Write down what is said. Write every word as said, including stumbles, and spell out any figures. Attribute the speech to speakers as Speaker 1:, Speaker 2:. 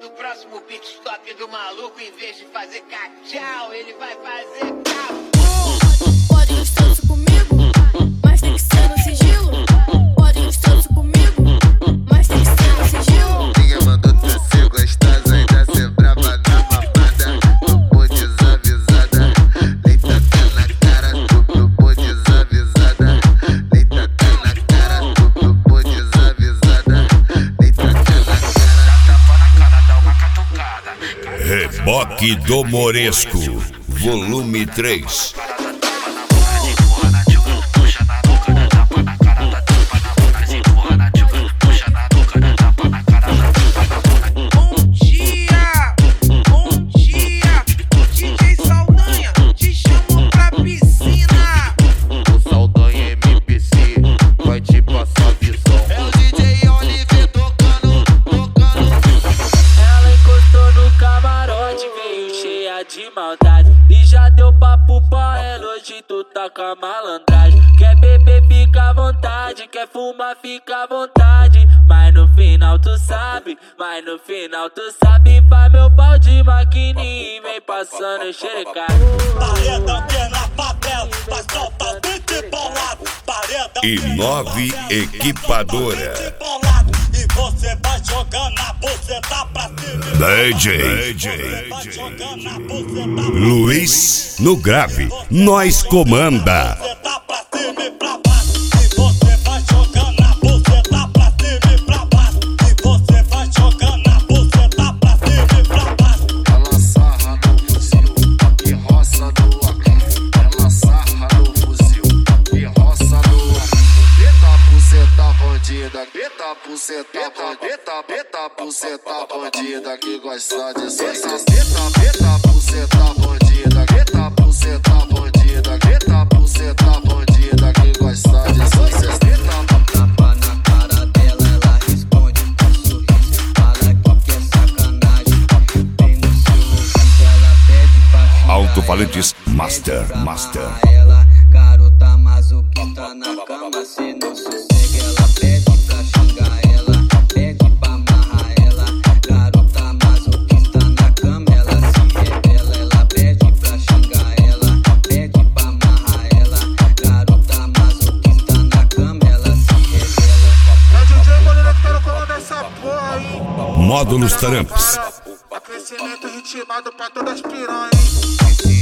Speaker 1: No próximo beat stop do maluco, em vez de fazer cachau, ele vai fazer cal.
Speaker 2: Podem estar comigo, mas tem que ser no sigilo. Podem estar comigo, mas tem que ser no sigilo.
Speaker 3: Ninguém mandou tu ser gostosa, ainda ser brava na mamada. Propô desavisada, leita na cara. Tu propô desavisada, leita na cara. Tu propô desavisada, leita na cara.
Speaker 4: Tapa na cara, dá uma catucada.
Speaker 5: Reboque do Moresco, volume três.
Speaker 6: De maldade, e já deu papo pra ela, hoje tu tá com a malandragem. Quer beber, fica à vontade, quer fumar, fica à vontade. Mas no final tu sabe, mas no final tu sabe. Faz meu pau de maquininha e vem passando o xerecado.
Speaker 7: Paredão que na favela, faz totalmente bolado. Paredão
Speaker 5: E nove equipadora.
Speaker 7: e você vai jogando a buceta pra cima.
Speaker 5: D J, D J
Speaker 7: Vai jogando a buceta pra
Speaker 5: Luiz no grave, nós comanda.
Speaker 7: buceta pra cima e pra baixo. E você vai jogando a buceta pra cima e pra baixo. E você vai jogando a buceta pra cima e pra baixo.
Speaker 3: Ela sarra no fuzil e roça no aqui. Ela sarra no fuzil e roça no aqui. Eita buceta bandida, eita buceta bandida, eita buceta bandida que gosta de sucesso. Eita, eita buceta bandida, eita buceta bandida, eita buceta bandida que gosta de sucesso.
Speaker 8: Tapa na cara dela, ela responde com sorriso. Fala que quer sacanagem, vem no seu ela pede pra
Speaker 5: Alto-falantes Master, Master.
Speaker 8: ela, garota masoquista na cama, cê não sossega. Ela pede pra xingar ela, pede pra amarrar ela. Garota masoquista na cama, ela se revela. Ela pede pra xingar ela, pede pra amarrar ela. Garota masoquista na cama, ela se revela.
Speaker 9: É o D J Moreira que tá no comando dessa porra aí.
Speaker 5: Módulos Tramps.
Speaker 9: Aquecimento ritmado pra todas as piranhas, hein.